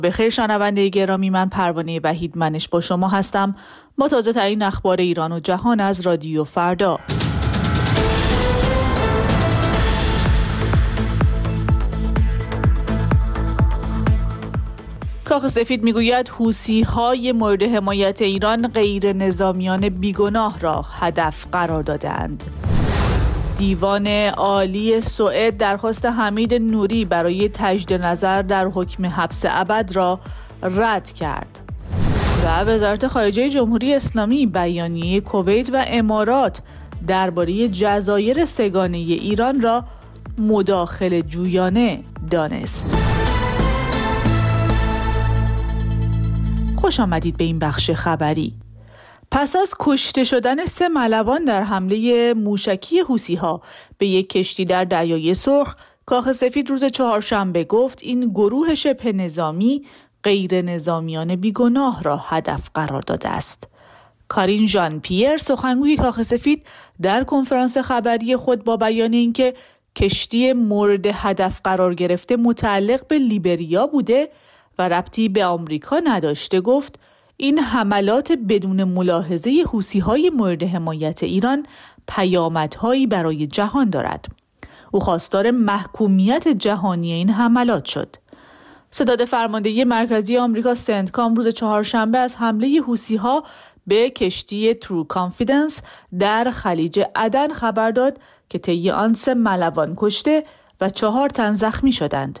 بخیر شنونده گرامی، من پروانه وحید منش با شما هستم با تازه ترین اخبار ایران و جهان از رادیو فردا. کاخ سفید میگوید حوثی‌های مورد حمایت ایران غیر نظامیان بیگناه را هدف قرار دادند. دیوان عالی سوئد درخواست حمید نوری برای تجدید نظر در حکم حبس ابد را رد کرد. و وزارت خارجه جمهوری اسلامی بیانیه کویت و امارات درباره جزایر سه‌گانه ایران را مداخله جویانه دانست. خوش آمدید به این بخش خبری. پس از کشته شدن 3 ملوان در حمله موشکی حوثی‌ها به یک کشتی در دریای سرخ، کاخ سفید روز چهارشنبه گفت این گروه شبه نظامی غیر نظامیان بیگناه را هدف قرار داده است. کارین ژان پیر، سخنگوی کاخ سفید، در کنفرانس خبری خود با بیان اینکه کشتی مورد هدف قرار گرفته متعلق به لیبریا بوده و ربطی به آمریکا نداشته، گفت این حملات بدون ملاحظه حوثی‌های مورد حمایت ایران پیامدهایی برای جهان دارد. او خواستار محکومیت جهانی این حملات شد. ستاد فرماندهی مرکزی آمریکا سنتکام روز چهارشنبه از حمله حوثی‌ها به کشتی ترو کانفیدنس در خلیج عدن خبر داد که طی آن 3 ملوان کشته و 4 تن زخمی شدند.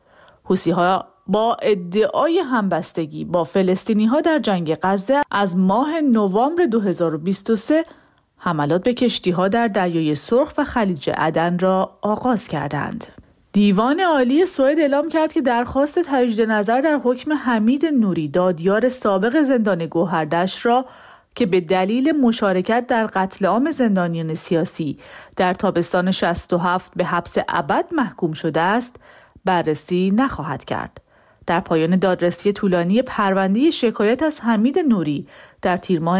حوثی‌ها با ادعای همبستگی با فلسطینی‌ها در جنگ غزه از ماه نوامبر 2023 حملات به کشتی‌ها در دریای سرخ و خلیج عدن را آغاز کردند. دیوان عالی سوئد اعلام کرد که درخواست تجدید نظر در حکم حمید نوری، دادیار سابق زندان گوهردشت را که به دلیل مشارکت در قتل عام زندانیان سیاسی در تابستان 67 به حبس ابد محکوم شده است، بررسی نخواهد کرد. در پایان دادرسی طولانی پرونده شکایت از حمید نوری در تیر ماه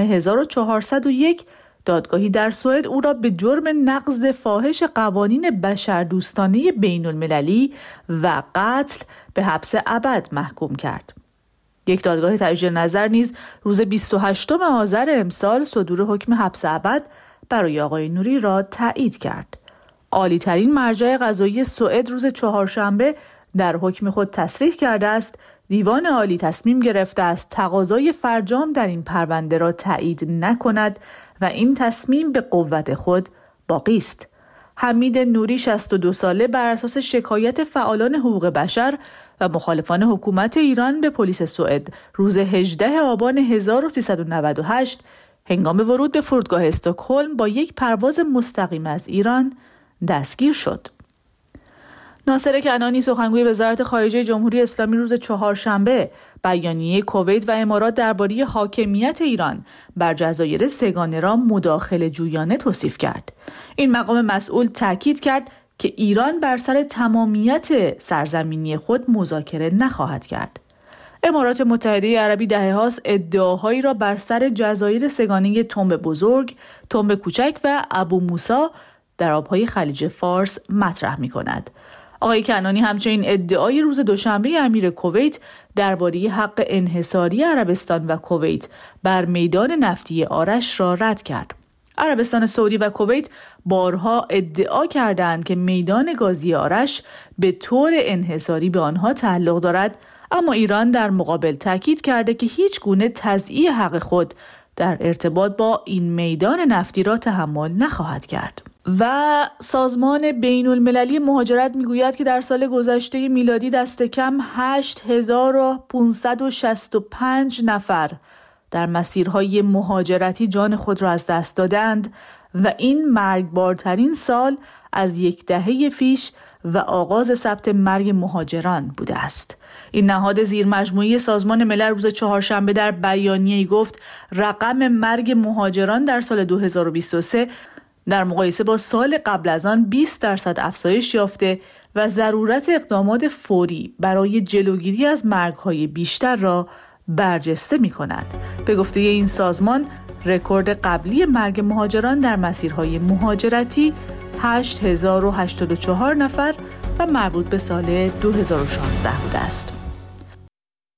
1401، دادگاهی در سوئد او را به جرم نقض فاحش قوانین بشردوستانه بین المللی و قتل به حبس ابد محکوم کرد. یک دادگاه تجدید نظر نیز روز 28 آذر امسال صدور حکم حبس ابد برای آقای نوری را تایید کرد. عالی‌ترین مرجع قضایی سوئد روز چهارشنبه در حکم خود تصریح کرده است دیوان عالی تصمیم گرفته است تقاضای فرجام در این پرونده را تایید نکند و این تصمیم به قوت خود باقی است. حمید نوری 62 ساله بر اساس شکایت فعالان حقوق بشر و مخالفان حکومت ایران به پلیس سوئد روز 18 آبان 1398 هنگام ورود به فرودگاه استکهلم با یک پرواز مستقیم از ایران دستگیر شد. ناصر کنعانی، سخنگوی وزارت خارجه جمهوری اسلامی، روز چهارشنبه بیانیه کویت و امارات درباره حاکمیت ایران بر جزایر سه‌گانه را مداخله جویانه توصیف کرد. این مقام مسئول تاکید کرد که ایران بر سر تمامیت سرزمینی خود مذاکره نخواهد کرد. امارات متحده عربی دهه‌هاست ادعاهایی را بر سر جزایر سه‌گانه تنب بزرگ، تنب کوچک و ابو موسی در آبهای خلیج فارس مطرح می‌کند. آقای کنعانی همچنین ادعای روز دوشنبه امیر کویت درباره حق انحصاری عربستان و کویت بر میدان نفتی آرش را رد کرد. عربستان سعودی و کویت بارها ادعا کردند که میدان گازی آرش به طور انحصاری به آنها تعلق دارد، اما ایران در مقابل تاکید کرده که هیچ گونه تضییع حق خود در ارتباط با این میدان نفتی را تحمل نخواهد کرد. و سازمان بین المللی مهاجرت میگوید که در سال گذشته میلادی دست کم 8565 نفر در مسیرهای مهاجرتی جان خود را از دست دادند و این مرگبارترین سال از یک دهه پیش و آغاز ثبت مرگ مهاجران بوده است. این نهاد زیرمجموعی سازمان ملل روز چهارشنبه در بیانیه‌ای گفت رقم مرگ مهاجران در سال 2023 در مقایسه با سال قبل از آن 20% افزایش یافته و ضرورت اقدامات فوری برای جلوگیری از مرگ‌های بیشتر را برجسته می‌کند. به گفته این سازمان، رکورد قبلی مرگ مهاجران در مسیرهای مهاجرتی 8084 نفر و مربوط به سال 2016 بوده است.